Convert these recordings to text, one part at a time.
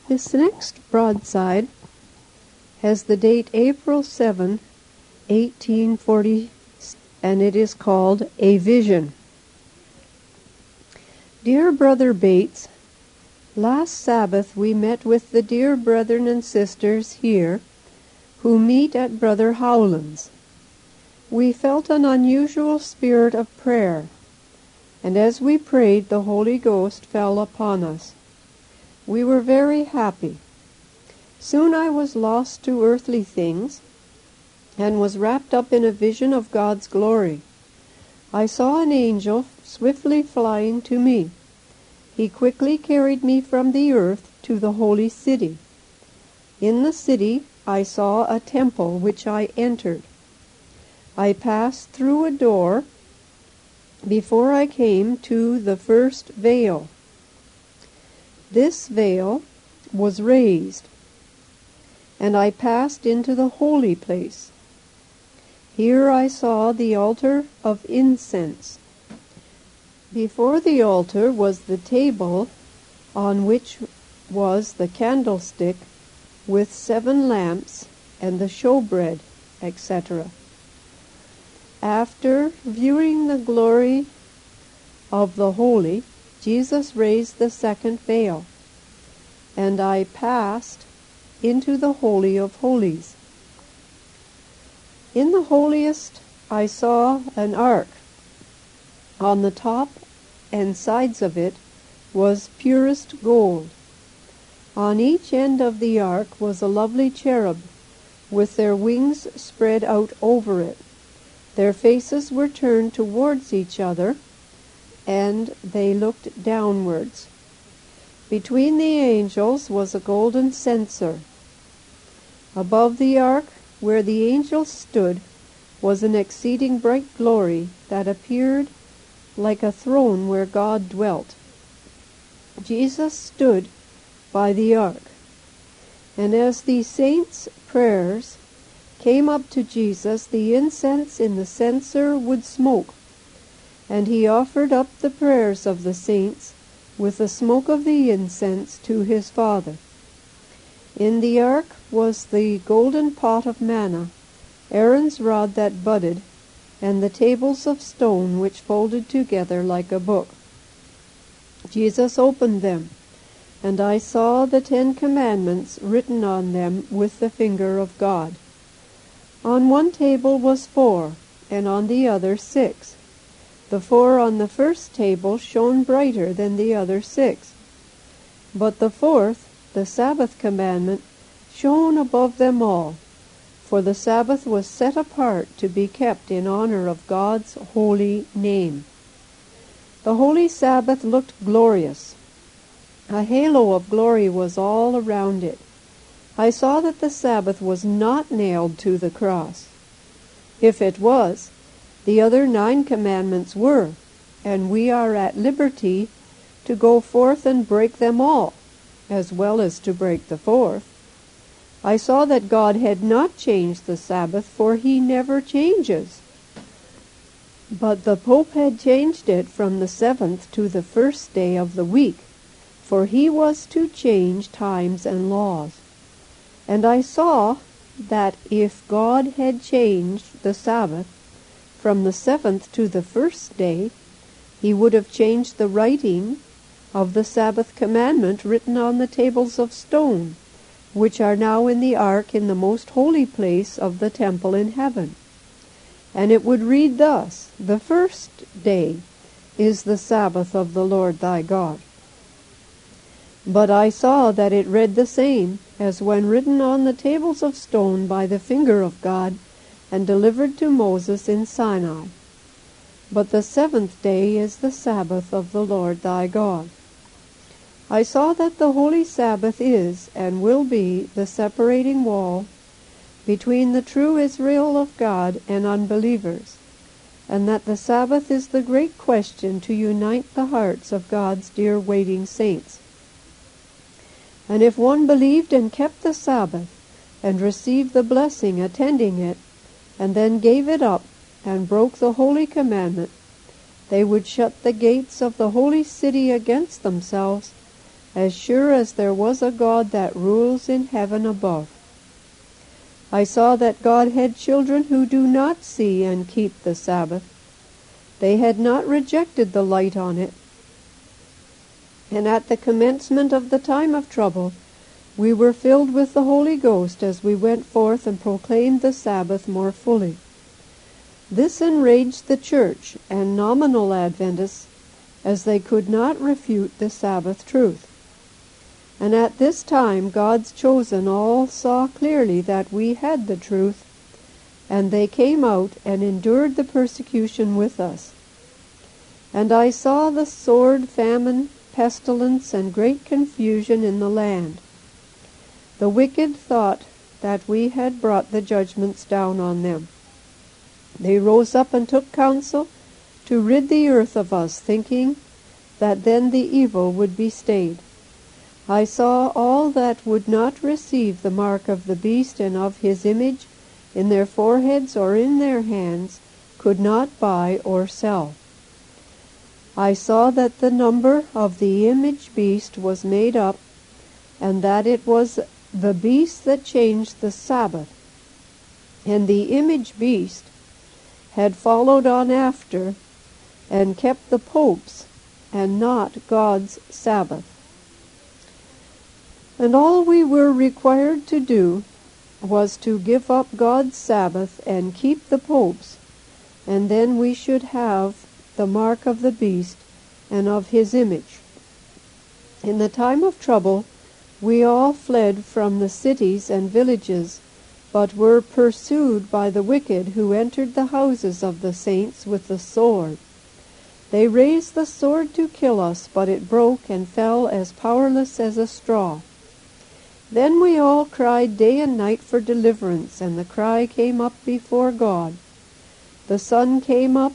This next broadside has the date April 7, 1840, and it is called A Vision. Dear Brother Bates, last Sabbath we met with the dear brethren and sisters here who meet at Brother Howland's. We felt an unusual spirit of prayer, and as we prayed the Holy Ghost fell upon us. We were very happy. Soon I was lost to earthly things and was wrapped up in a vision of God's glory. I saw an angel swiftly flying to me. He quickly carried me from the earth to the holy city. In the city I saw a temple which I entered. I passed through a door before I came to the first veil. This veil was raised, and I passed into the holy place. Here I saw the altar of incense. Before the altar was the table on which was the candlestick with 7 lamps and the showbread, etc. After viewing the glory of the holy, Jesus raised the second veil, and I passed into the Holy of Holies. In the holiest I saw an ark. On the top and sides of it was purest gold. On each end of the ark was a lovely cherub, with their wings spread out over it. Their faces were turned towards each other, and they looked downwards. Between the angels was a golden censer. Above the ark, where the angels stood, was an exceeding bright glory that appeared like a throne where God dwelt. Jesus stood by the ark, and as the saints' prayers came up to Jesus, the incense in the censer would smoke, and he offered up the prayers of the saints with the smoke of the incense to his Father. In the ark was the golden pot of manna, Aaron's rod that budded, and the tables of stone which folded together like a book. Jesus opened them, and I saw the 10 Commandments written on them with the finger of God. On one table was 4, and on the other 6. The 4 on the first table shone brighter than the other 6. But the 4th, the Sabbath commandment, shone above them all, for the Sabbath was set apart to be kept in honor of God's holy name. The holy Sabbath looked glorious. A halo of glory was all around it. I saw that the Sabbath was not nailed to the cross. If it was, the other 9 commandments were, and we are at liberty to go forth and break them all, as well as to break the 4th. I saw that God had not changed the Sabbath, for he never changes. But the Pope had changed it from the 7th to the first day of the week, for he was to change times and laws. And I saw that if God had changed the Sabbath from the 7th to the first day, he would have changed the writing of the Sabbath commandment written on the tables of stone, which are now in the ark in the most holy place of the temple in heaven. And it would read thus: The first day is the Sabbath of the Lord thy God. But I saw that it read the same as when written on the tables of stone by the finger of God, and delivered to Moses in Sinai. But the 7th day is the Sabbath of the Lord thy God. I saw that the holy Sabbath is, and will be, the separating wall between the true Israel of God and unbelievers, and that the Sabbath is the great question to unite the hearts of God's dear waiting saints. And if one believed and kept the Sabbath, and received the blessing attending it, and then gave it up, and broke the holy commandment, they would shut the gates of the holy city against themselves, as sure as there was a God that rules in heaven above. I saw that God had children who do not see and keep the Sabbath. They had not rejected the light on it. And at the commencement of the time of trouble, we were filled with the Holy Ghost as we went forth and proclaimed the Sabbath more fully. This enraged the church and nominal Adventists, as they could not refute the Sabbath truth. And at this time God's chosen all saw clearly that we had the truth, and they came out and endured the persecution with us. And I saw the sword, famine, pestilence, and great confusion in the land. The wicked thought that we had brought the judgments down on them. They rose up and took counsel to rid the earth of us, thinking that then the evil would be stayed. I saw all that would not receive the mark of the beast and of his image in their foreheads or in their hands could not buy or sell. I saw that the number of the image beast was made up, and that it was the beast that changed the Sabbath. And the image beast had followed on after and kept the Pope's and not God's Sabbath. And all we were required to do was to give up God's Sabbath and keep the Pope's, and then we should have the mark of the beast and of his image. In the time of trouble, we all fled from the cities and villages, but were pursued by the wicked, who entered the houses of the saints with the sword. They raised the sword to kill us, but it broke and fell as powerless as a straw. Then we all cried day and night for deliverance, and the cry came up before God. The sun came up,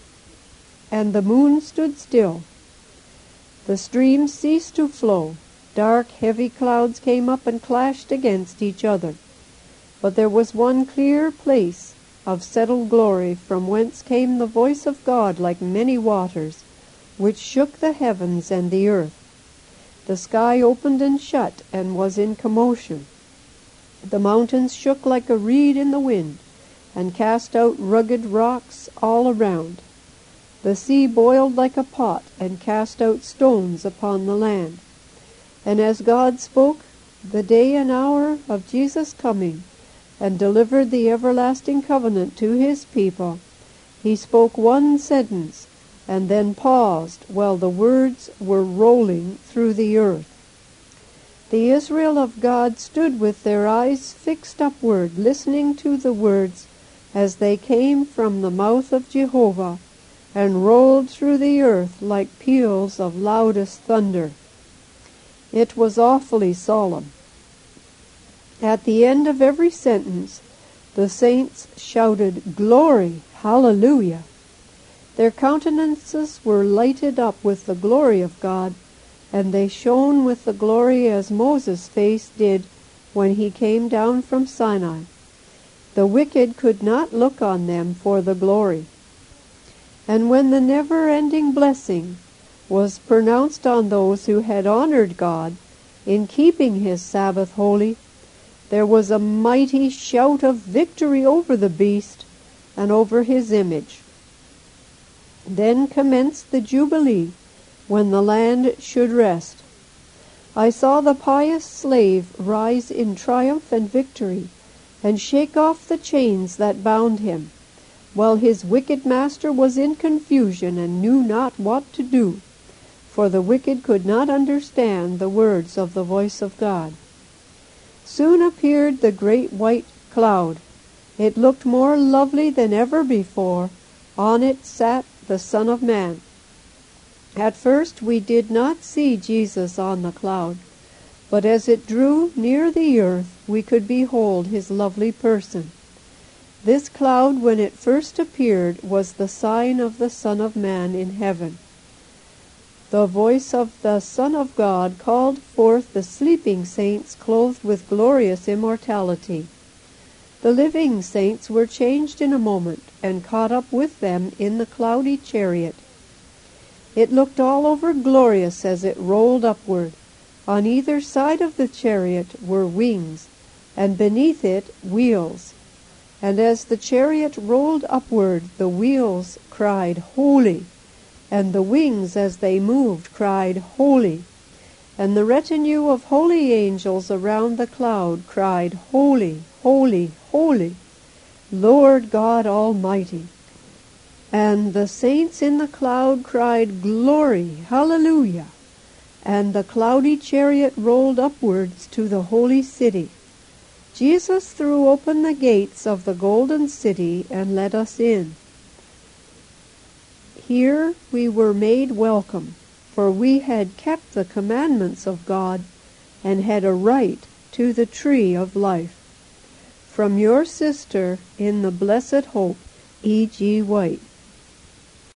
and the moon stood still. The streams ceased to flow. Dark, heavy clouds came up and clashed against each other. But there was one clear place of settled glory, from whence came the voice of God like many waters, which shook the heavens and the earth. The sky opened and shut, and was in commotion. The mountains shook like a reed in the wind, and cast out rugged rocks all around. The sea boiled like a pot, and cast out stones upon the land. And as God spoke the day and hour of Jesus' coming, and delivered the everlasting covenant to his people, he spoke one sentence, and then paused while the words were rolling through the earth. The Israel of God stood with their eyes fixed upward, listening to the words as they came from the mouth of Jehovah, and rolled through the earth like peals of loudest thunder. It was awfully solemn. At the end of every sentence, the saints shouted, "Glory, hallelujah!" Their countenances were lighted up with the glory of God, and they shone with the glory as Moses' face did when he came down from Sinai. The wicked could not look on them for the glory. And when the never-ending blessing was pronounced on those who had honored God in keeping his Sabbath holy, there was a mighty shout of victory over the beast and over his image. Then commenced the Jubilee, when the land should rest. I saw the pious slave rise in triumph and victory, and shake off the chains that bound him, while his wicked master was in confusion and knew not what to do, for the wicked could not understand the words of the voice of God. Soon appeared the great white cloud. It looked more lovely than ever before. On it sat the Son of Man. At first we did not see Jesus on the cloud, but as it drew near the earth, we could behold his lovely person. This cloud, when it first appeared, was the sign of the Son of Man in heaven. The voice of the Son of God called forth the sleeping saints clothed with glorious immortality. The living saints were changed in a moment, and caught up with them in the cloudy chariot. It looked all over glorious as it rolled upward, On either side of the chariot were wings, and beneath it wheels. And as the chariot rolled upward, the wheels cried, Holy! And the wings, as they moved, cried, Holy! And the retinue of holy angels around the cloud cried, Holy, holy, holy, Lord God Almighty. And the saints in the cloud cried, Glory, hallelujah! And the cloudy chariot rolled upwards to the holy city. Jesus threw open the gates of the golden city and let us in. Here we were made welcome, for we had kept the commandments of God and had a right to the tree of life. From your sister in the blessed hope, E.G. White.